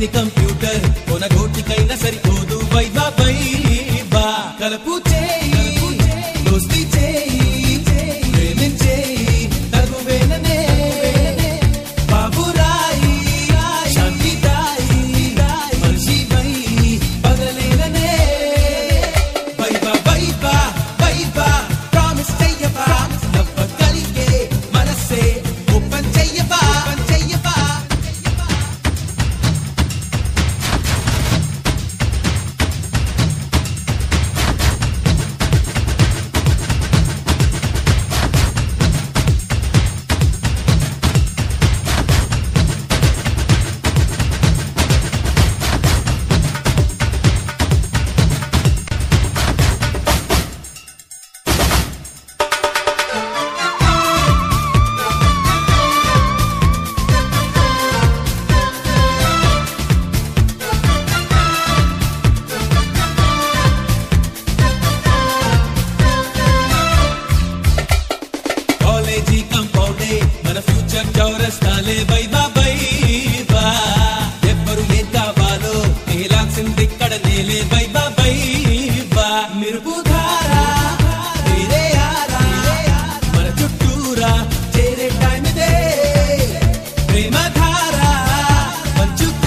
ఎన్ని కంప్యూటర్ కొనగోటికైనా సరిపోదు viva viva కలపు చేయి దోస్తి చేయి ప్రేమించేయి తగువేననే బాబురాయి శాంతి దాయి మనిషి వై పగలేననే వైవా వైవా వైవా ప్రామిస్ చెయ్యవా నవ్వగలిగే మనసే ఓపెన్ చెయ్యవా మన ఫ్యూచర్ చౌరస్తాలే వైవా వైవా ఎవ్వరు ఏం కావాలో తేలాల్సింది ఇక్కడ నేలే వైవా వైవా మిరుపుధారా వేరే ఆరా మన చుట్టూరా చేరే టైం ఇదే ప్రేమధారా మంచు